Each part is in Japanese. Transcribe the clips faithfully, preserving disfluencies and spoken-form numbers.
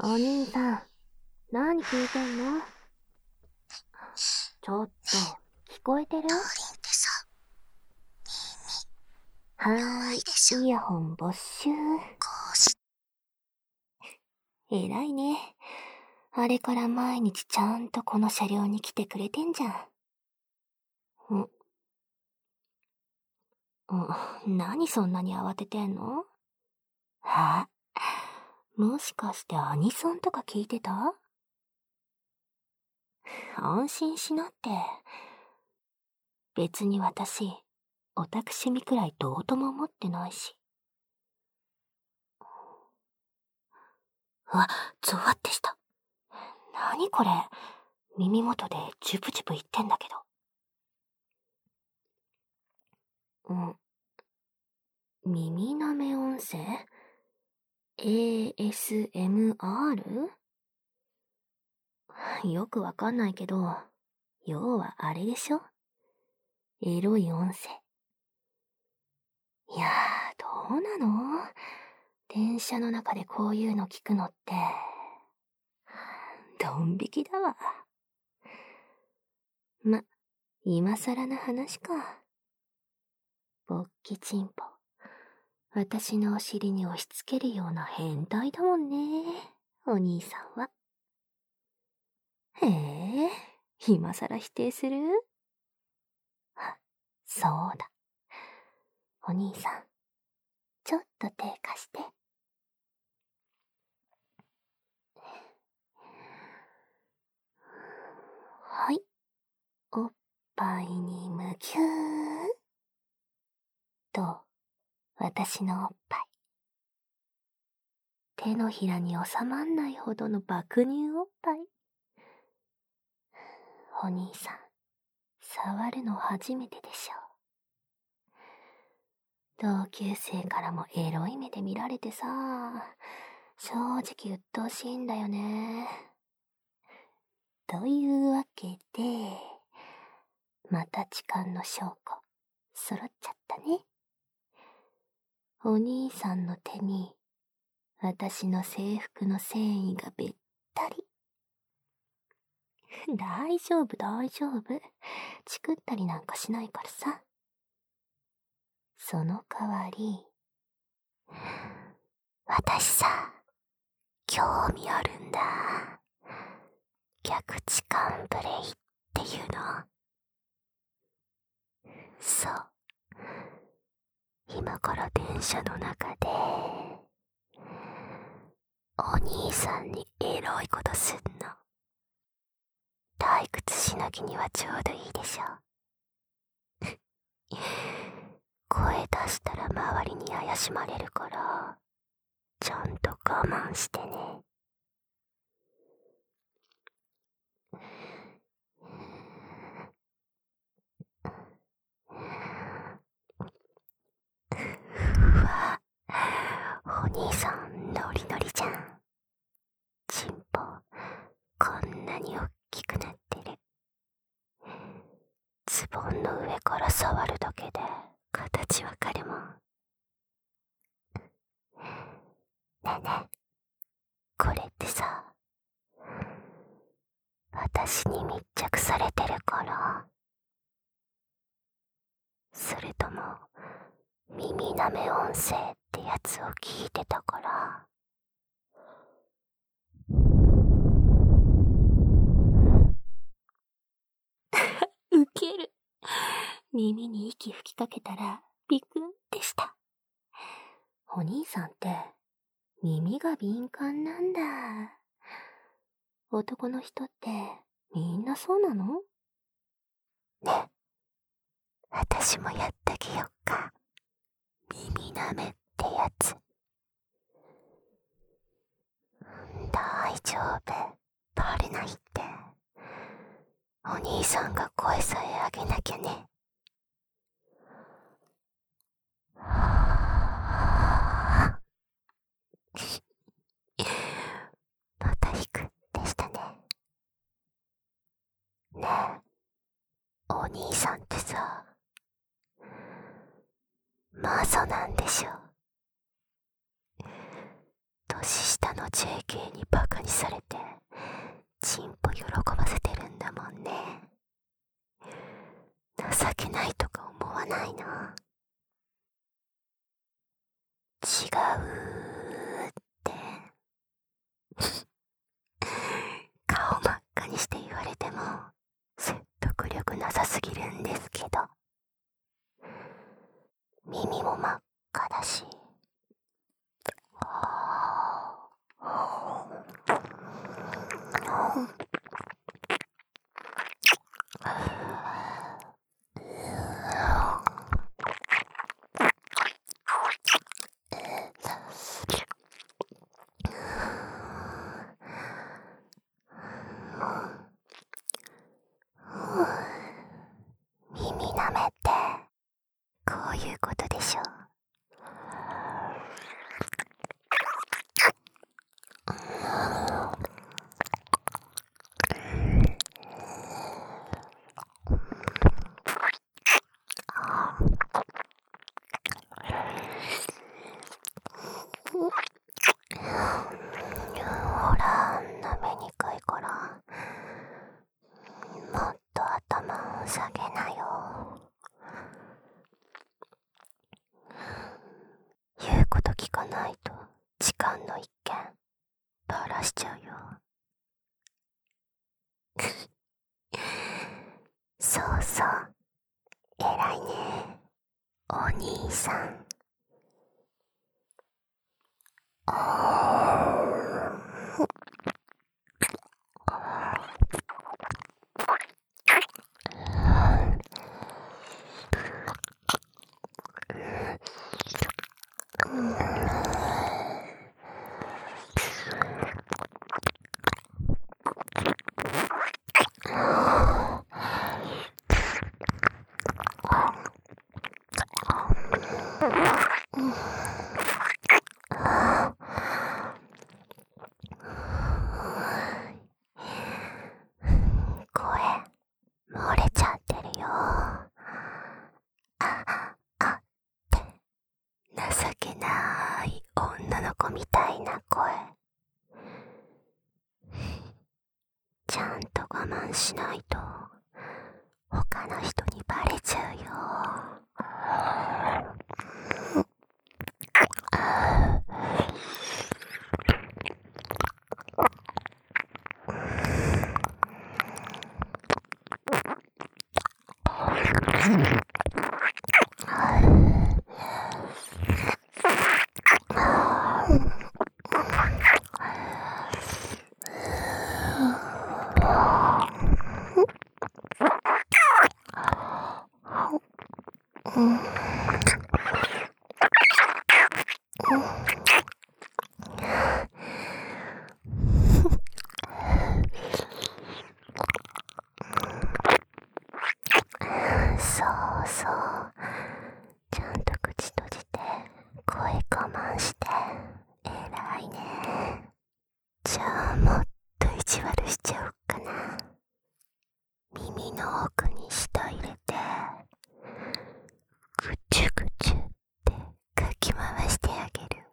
お兄さん、何聞いてんの？ちょっと、聞こえてる？ ダーリンってさ、 は弱いでしょ。 ーい、イヤホン没収。 こうし、 偉いね。あれから毎日ちゃんとこの車両に来てくれてんじゃん。ん、うん、何そんなに慌ててんの？は？もしかしてアニソンとか聞いてた？安心しなって。別に私、オタク趣味くらいどうとも思ってないし。うわ、ゾワってした。何これ？耳元でジュブジュブ言ってんだけど。うん。耳なめ音声？ エーエスエムアール？ よくわかんないけど、要はあれでしょ？エロい音声。いやー、どうなの？電車の中でこういうの聞くのって、ドン引きだわ。ま、今更な話か。ぼっきちんぽ。私のお尻に押し付けるような変態だもんね、お兄さんは。へえ、今更否定する？あ、そうだ。お兄さん、ちょっと手貸して。はい。おっぱいにむぎゅーと、私のおっぱい。手のひらに収まんないほどの爆乳おっぱい。お兄さん、触るの初めてでしょ。同級生からもエロい目で見られてさ、正直鬱陶しいんだよね。というわけで、また痴漢の証拠、揃っちゃったね。お兄さんの手に、私の制服の繊維がべったり。大丈夫大丈夫。チクったりなんかしないからさ。その代わり、私さ、興味あるんだ。逆痴漢プレイっていうの。そう。今から電車の中で、お兄さんにエロいことすんの。退屈しなきにはちょうどいいでしょ。声出したら周りに怪しまれるから、ちゃんと我慢してね。うわ、お兄さんノリノリじゃん。チンポ、こんなにおっきくなってる。ズボンの上から触るだけで形わかるもん。ねえねえ、これってさ、私に密着されてるから、それとも耳なめ音声ってやつを聞いてたから。ウケる。耳に息吹きかけたらビクンってした。お兄さんって耳が敏感なんだ。男の人ってみんなそうなの？ね、私もやってあげよっか。耳なめってやつ。大丈夫、バレないって。お兄さんが声さえ上げなきゃね。また引くでしたね。ねえ、お兄さんってさ、マゾなんでしょ？年下のの ジェーケー にバカにされてチンポ喜ばせてるんだもんね。情けないとか思わないの？違うって顔真っ赤にして言われても説得力なさすぎるんですけど、耳も真っ赤だし、耳舐めってこういうことでしょ。ほら、舐めにくいからもっと頭を下げなよ。言うこと聞かないと時間の一件バラしちゃうよ。そうそう、偉いねお兄さん。声漏れちゃってるよ。ああって情けない女の子みたいな声。ちゃんと我慢しないと他の人にバレちゃうよ。そうそう、ちゃんと口閉じて声我慢して偉いね。じゃあもっと意地悪しちゃおっかな。耳の奥に舌入れてぐちゅぐちゅってかき回してあげる。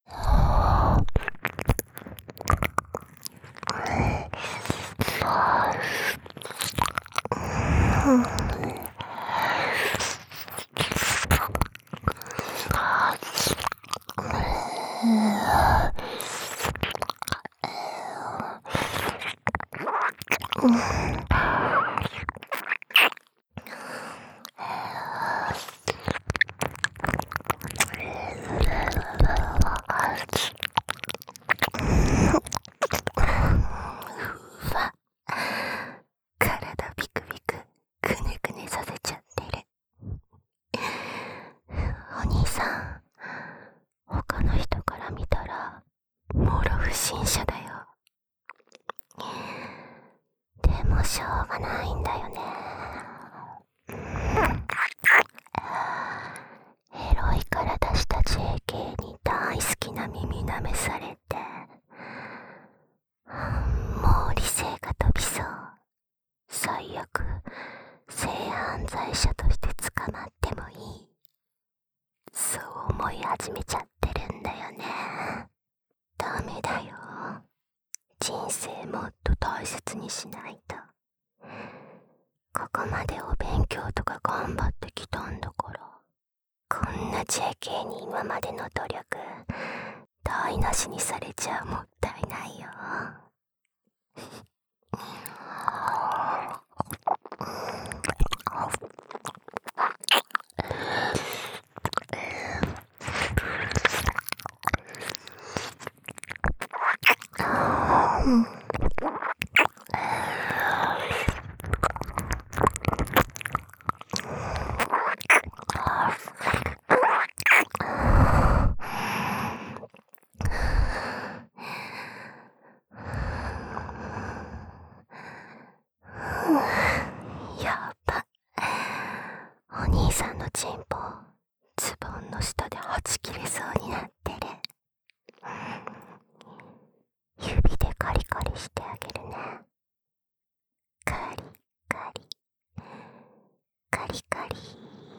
体ビクビクくねくねさせちゃってる。お兄さん、他の人から見たらもろ不審者だよ。でもしょうがないんだよね。エロいから出した ジェーケー に大好きな耳舐めされて、もう理性が飛びそう。最悪性犯罪者として捕まってもいい、そう思い始めちゃってるんだよね。ダメだよ。 人生もっと大切にしないと。ここまでお勉強とか頑張ってきたんだから、こんな ジェーケー に今までの努力台無しにされちゃもったいないよ。やっぱお兄さんのチンポズボンの下ではち切れそうになってる。指でカリカリしてあげるね。カリカリカリカリ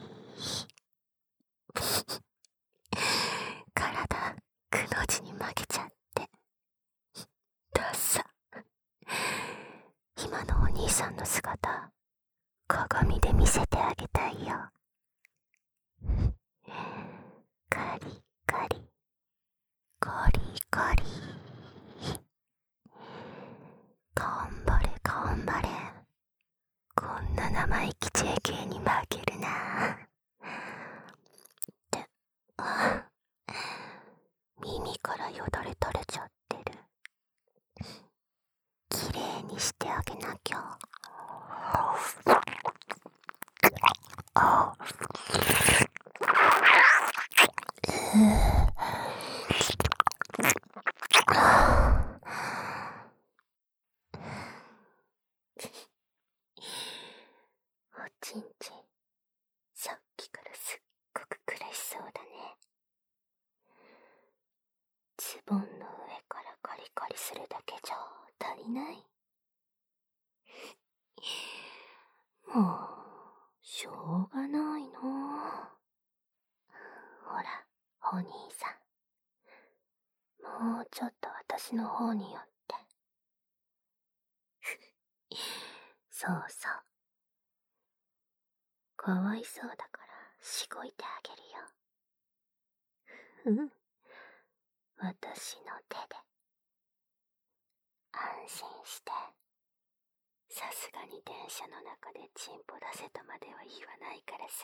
体くの字に負けちゃってダッサ。今のお兄さんの姿鏡で見せてあげたいよ。カリカリカリカリ、頑張れ頑張れ、こんな生意気 ジェーケー に負けるなって。あ、耳からよだれ垂れちゃってる。きれいにしてあげなきゃ。あおちんちん、さっきからすっごく苦しそうだね。ズボンの上からカリカリするだけじゃ足りない？もうしょうがないの。ほらお兄さん、もうちょっと私の方に寄って。そうそう、かわいそうだからしごいてあげるよ。うん、私の手で。安心して。さすがに電車の中でチンポ出せとまでは言わないからさ。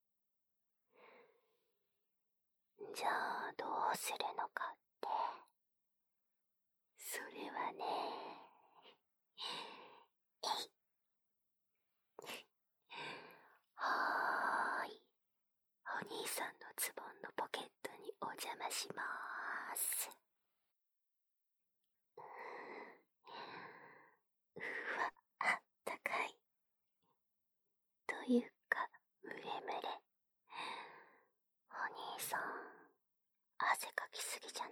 じゃあどうするのかって、それはね、えいはーい、お兄さんのズボンのポケットにお邪魔しまーす。うわ、あったかい。というかムレムレ。お兄さん、汗かきすぎじゃない？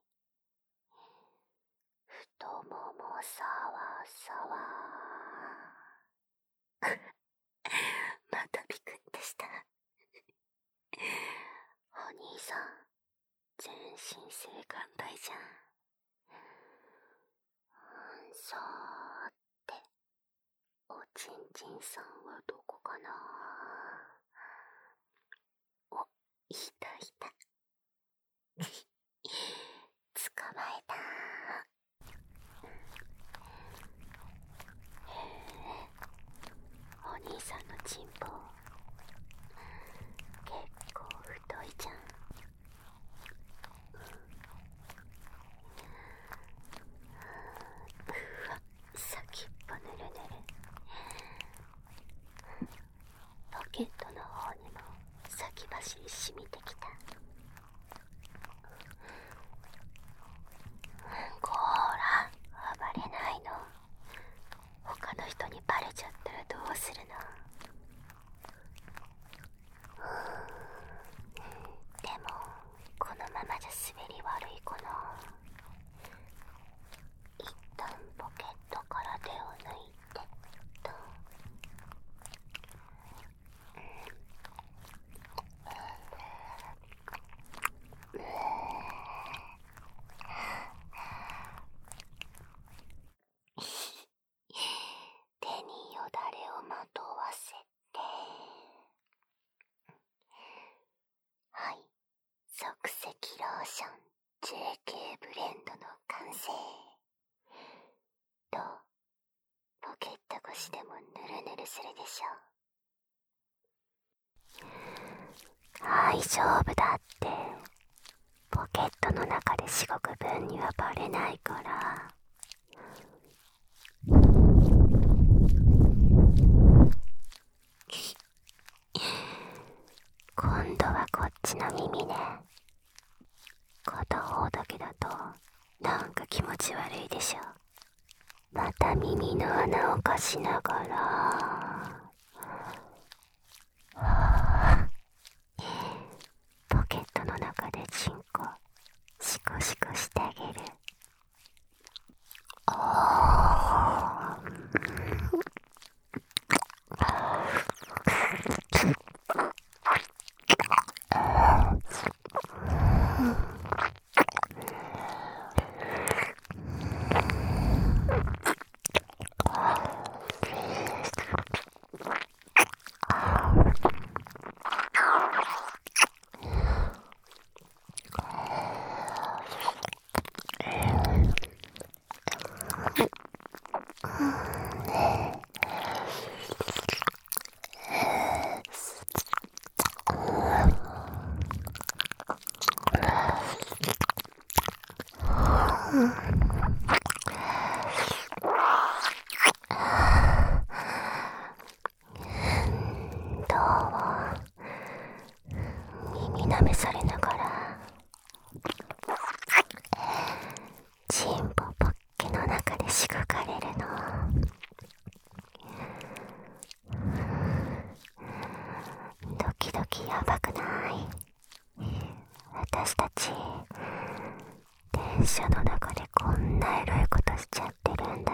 太ももさわさわまたビクッとした。お兄さん、全身性感帯じゃん。さーて、おちんちんさんはどこかな。お、いたいた。捕まえた。へえ、お兄さんのチンポ結構太いじゃん。うわ、先っぽぬるぬる。ポケットの方にも先走り染みてきた。こーら、暴れないの。他の人にバレちゃったらどうするの？ 生。と、ポケット越しでもぬるぬるするでしょ。大丈夫だって。ポケットの中でしごく分にはバレないから。今度はこっちの耳ね。片方だけだとなんか気持ち悪いでしょ。また耳の穴を貸しながら、はあ、ポケットの中でチンコシコシコしてあげる。あー耳舐めされながらチンポポッケの中でしごかれるの。ドキドキやばくない？私たち電車の中でこんなエロいことしちゃってるんだよ。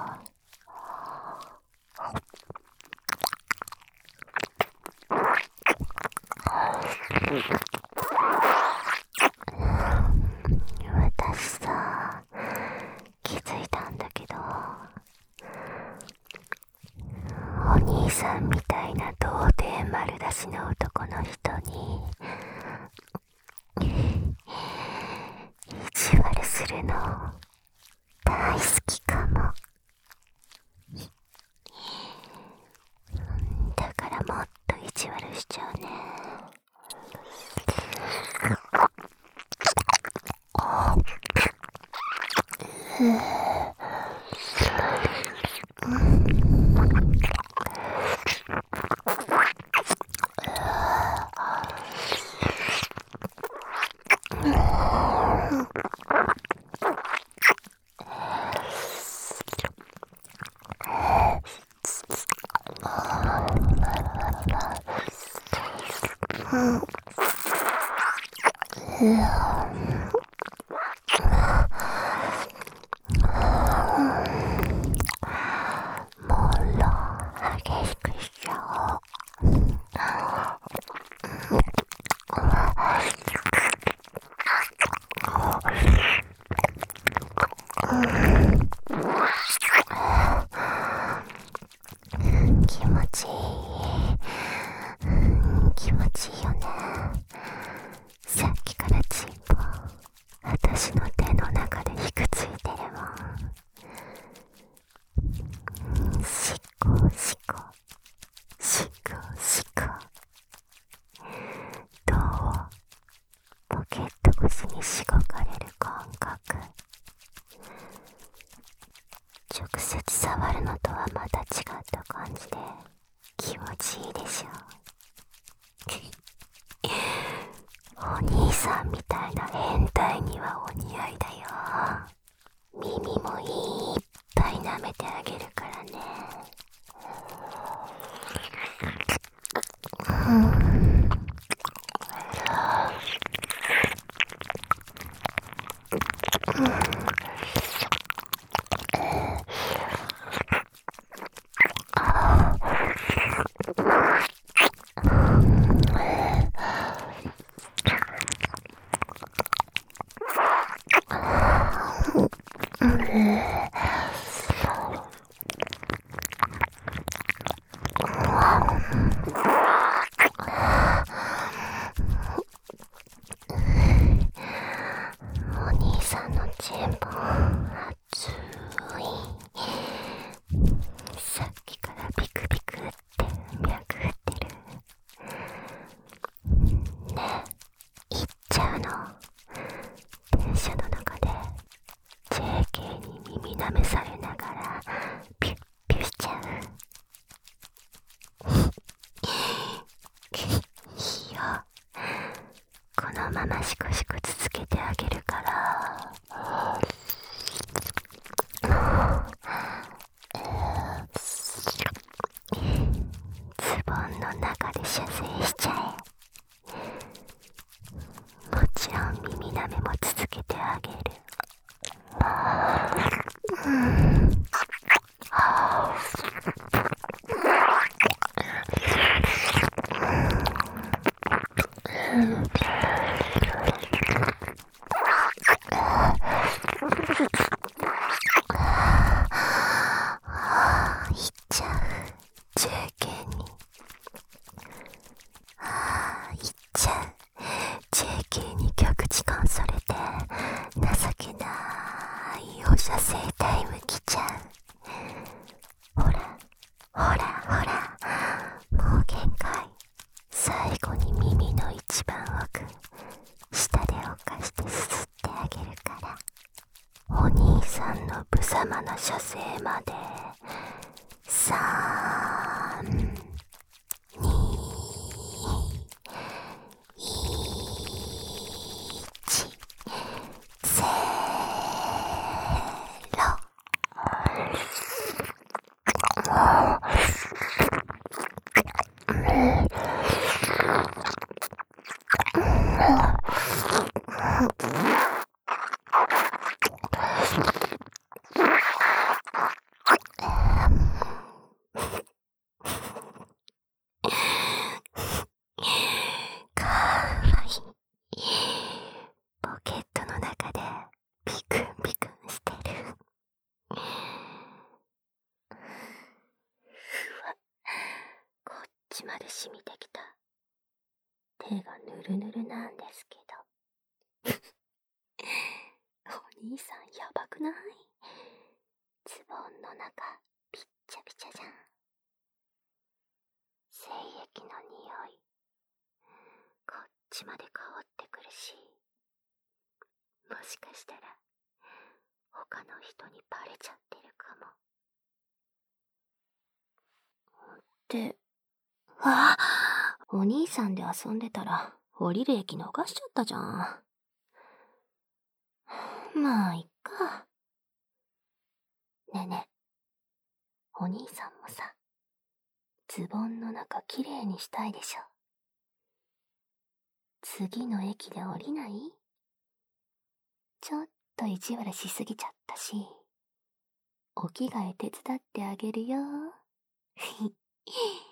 私さ、気づいたんだけど、お兄さんみたいな童貞丸出しの男の人に意地悪するの大好きかも。だからもっと意地悪しちゃうね。気持ちいい。気持ちいいよね。さっきからチンポ私の手の中でひくついてるもん。しこしこしこしこ。どう？ポケット越しにしごかれる感覚。直接触るのとはまた違った感じで気持ちいいでしょ。お兄さんみたいな変態にはお似合いだよ。耳もいっぱい舐めてあげるからね。お兄さんのチンポ試されながらピュッピュしちゃう。いいよ、このままシコシコ続けてあげるから。ズボンの中で射精しちゃえ。もちろん耳舐めも続けてあげる。いっちゃう、中堅に。ああ、いっちゃう、中堅に極地コンそれて情けないお射精タイム来ちゃう。ほらほらほら、もう限界。最後に耳の一番奥、下で犯してすすってあげるから。お兄さんの無様な射精までさん、に、いち、ゼロ。かわいい。ポケットの中でピクンピクンしてる。うわ、こっちまで染みてきた。手がぬるぬるなんですけど。お兄さんやばくない？ズボンの中ピッチャピチャじゃん。精液の匂いこっちまで香ってくるし、もしかしたら他の人にバレちゃってるかも。ってあ、お兄さんで遊んでたら降りる駅逃しちゃったじゃん。まあいっか。ねえねえ、お兄さんもさ、ズボンの中きれいにしたいでしょ。次の駅で降りない？ちょっと意地悪しすぎちゃったし、お着替え手伝ってあげるよ。